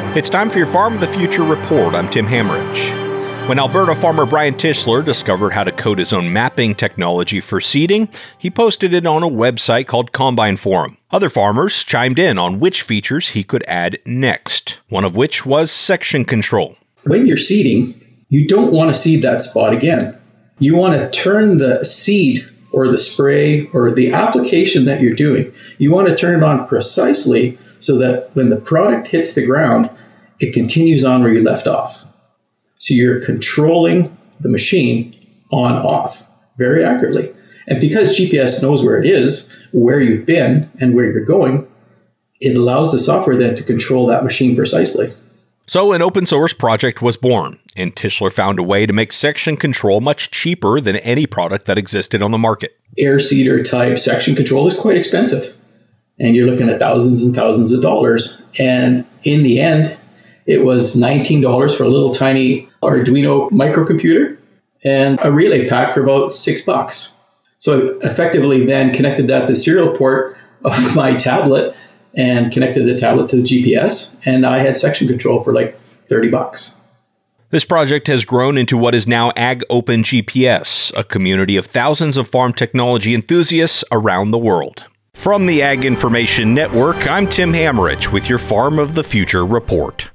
It's time for your Farm of the Future report. I'm Tim Hammerich. When Alberta farmer Brian Tischler discovered how to code his own mapping technology for seeding, he posted it on a website called Combine Forum. Other farmers chimed in on which features he could add next, one of which was section control. When you're seeding, you don't want to seed that spot again. You want to turn the seed or the spray or the application that you're doing, you want to turn it on precisely so that when the product hits the ground, it continues on where you left off. So you're controlling the machine on-off very accurately. And because GPS knows where it is, where you've been, and where you're going, it allows the software then to control that machine precisely. So an open source project was born, and Tischler found a way to make section control much cheaper than any product that existed on the market. Air seeder type section control is quite expensive, and you're looking at thousands and thousands of dollars. And in the end, it was $19 for a little tiny Arduino microcomputer and a relay pack for about $6. So effectively then connected that to the serial port of my tablet and connected the tablet to the GPS, and I had section control for like $30. This project has grown into what is now Ag Open GPS, a community of thousands of farm technology enthusiasts around the world. From the Ag Information Network, I'm Tim Hammerich with your Farm of the Future report.